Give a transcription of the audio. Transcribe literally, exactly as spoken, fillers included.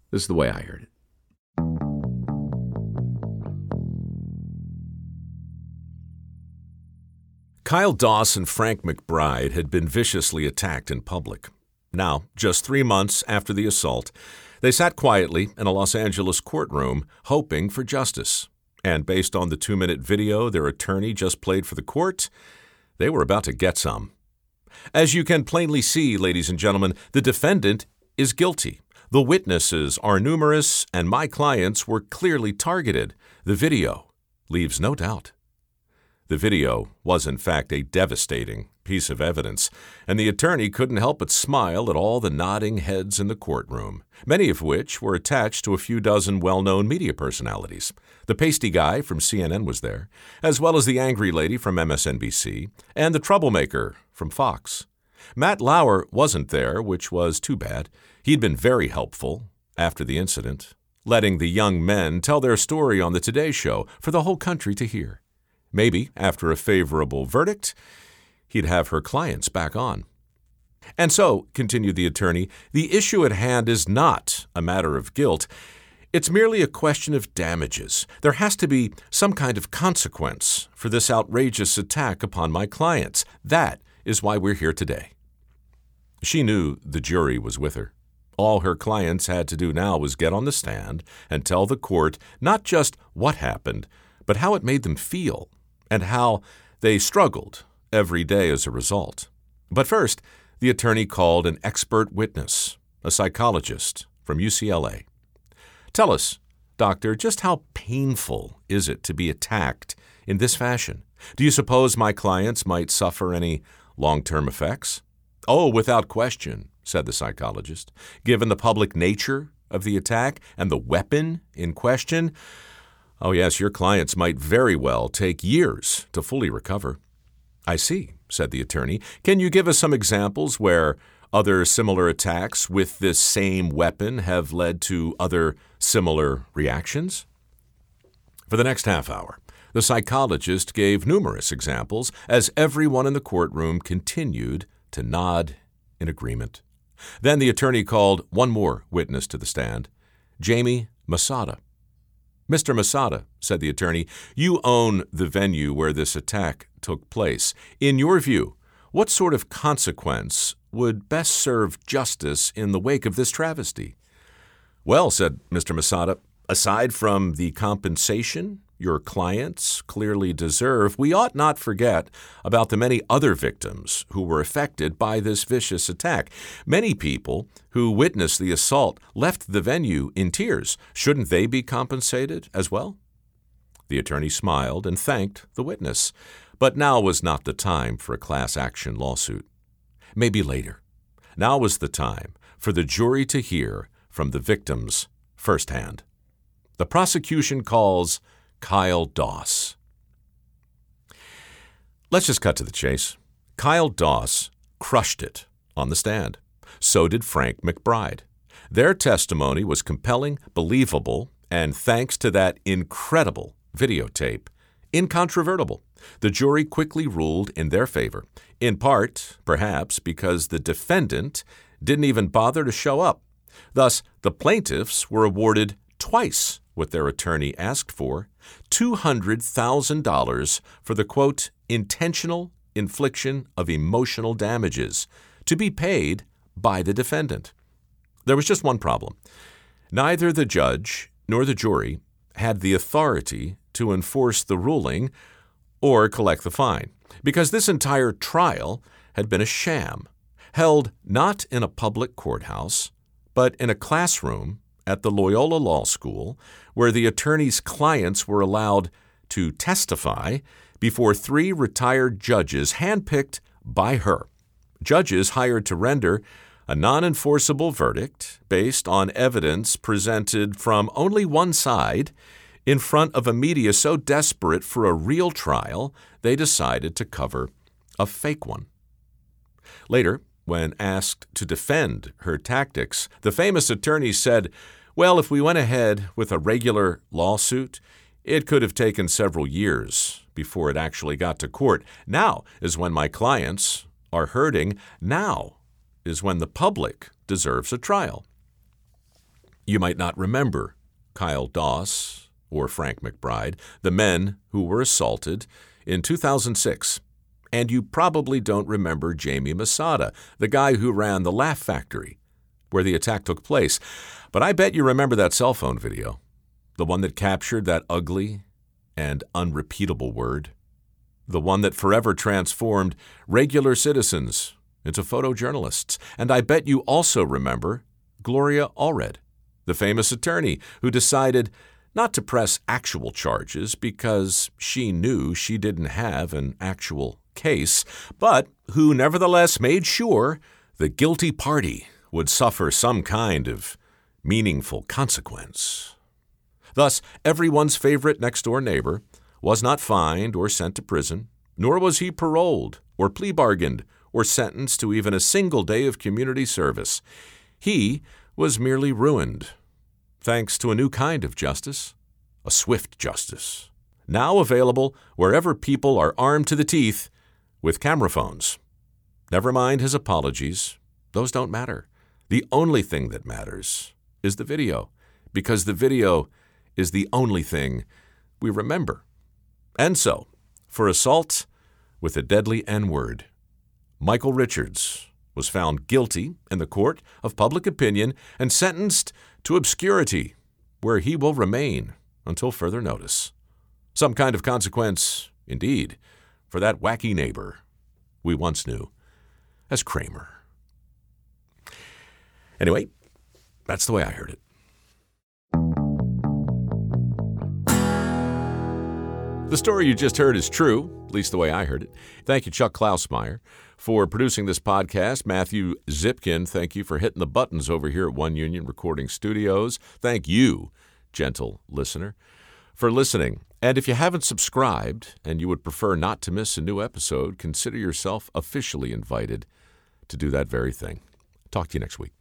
This is the way I heard it. Kyle Doss and Frank McBride had been viciously attacked in public. Now, just three months after the assault, they sat quietly in a Los Angeles courtroom hoping for justice. And based on the two-minute video their attorney just played for the court, they were about to get some. As you can plainly see, ladies and gentlemen, the defendant is guilty. The witnesses are numerous, and my clients were clearly targeted. The video leaves no doubt. The video was, in fact, a devastating piece of evidence, and the attorney couldn't help but smile at all the nodding heads in the courtroom, many of which were attached to a few dozen well-known media personalities. The pasty guy from C N N was there, as well as the angry lady from M S N B C, and the troublemaker from Fox. Matt Lauer wasn't there, which was too bad. He'd been very helpful after the incident, letting the young men tell their story on the Today Show for the whole country to hear. Maybe, after a favorable verdict, he'd have her clients back on. And so, continued the attorney, the issue at hand is not a matter of guilt. It's merely a question of damages. There has to be some kind of consequence for this outrageous attack upon my clients. That is why we're here today. She knew the jury was with her. All her clients had to do now was get on the stand and tell the court not just what happened, but how it made them feel, and how they struggled every day as a result. But first, the attorney called an expert witness, a psychologist from U C L A. Tell us, doctor, just how painful is it to be attacked in this fashion? Do you suppose my clients might suffer any long-term effects? Oh, without question, said the psychologist. Given the public nature of the attack and the weapon in question, oh yes, your clients might very well take years to fully recover. I see, said the attorney. Can you give us some examples where other similar attacks with this same weapon have led to other similar reactions? For the next half hour, the psychologist gave numerous examples as everyone in the courtroom continued to nod in agreement. Then the attorney called one more witness to the stand, Jamie Masada. Mister Masada, said the attorney, you own the venue where this attack took place. In your view, what sort of consequence would best serve justice in the wake of this travesty? Well, said Mister Masada, aside from the compensation your clients clearly deserve, we ought not forget about the many other victims who were affected by this vicious attack. Many people who witnessed the assault left the venue in tears. Shouldn't they be compensated as well? The attorney smiled and thanked the witness, but now was not the time for a class action lawsuit. Maybe later. Now was the time for the jury to hear from the victims firsthand. The prosecution calls Kyle Doss. Let's just cut to the chase. Kyle Doss crushed it on the stand. So did Frank McBride. Their testimony was compelling, believable, and thanks to that incredible videotape, incontrovertible. The jury quickly ruled in their favor, in part, perhaps, because the defendant didn't even bother to show up. Thus, the plaintiffs were awarded twice what their attorney asked for, two hundred thousand dollars for the, quote, intentional infliction of emotional damages, to be paid by the defendant. There was just one problem. Neither the judge nor the jury had the authority to enforce the ruling or collect the fine, because this entire trial had been a sham, held not in a public courthouse, but in a classroom at the Loyola Law School, where the attorney's clients were allowed to testify before three retired judges handpicked by her, judges hired to render a non-enforceable verdict based on evidence presented from only one side in front of a media so desperate for a real trial, they decided to cover a fake one. Later, when asked to defend her tactics, the famous attorney said, well, if we went ahead with a regular lawsuit, it could have taken several years before it actually got to court. Now is when my clients are hurting. Now is when the public deserves a trial. You might not remember Kyle Doss or Frank McBride, the men who were assaulted in two thousand six. And you probably don't remember Jamie Masada, the guy who ran the Laugh Factory, where the attack took place. But I bet you remember that cell phone video, the one that captured that ugly and unrepeatable word, the one that forever transformed regular citizens into photojournalists. And I bet you also remember Gloria Allred, the famous attorney who decided not to press actual charges because she knew she didn't have an actual case, but who nevertheless made sure the guilty party would suffer some kind of meaningful consequence. Thus, everyone's favorite next-door neighbor was not fined or sent to prison, nor was he paroled or plea bargained or sentenced to even a single day of community service. He was merely ruined, thanks to a new kind of justice, a swift justice, now available wherever people are armed to the teeth with camera phones. Never mind his apologies. Those don't matter. The only thing that matters is the video, because the video is the only thing we remember. And so, for assault with a deadly N-word, Michael Richards was found guilty in the court of public opinion and sentenced to obscurity, where he will remain until further notice. Some kind of consequence, indeed, for that wacky neighbor we once knew as Kramer. Anyway, that's the way I heard it. The story you just heard is true, at least the way I heard it. Thank you, Chuck Klausmeyer, for producing this podcast. Matthew Zipkin, thank you for hitting the buttons over here at One Union Recording Studios. Thank you, gentle listener, for listening. And if you haven't subscribed and you would prefer not to miss a new episode, consider yourself officially invited to do that very thing. Talk to you next week.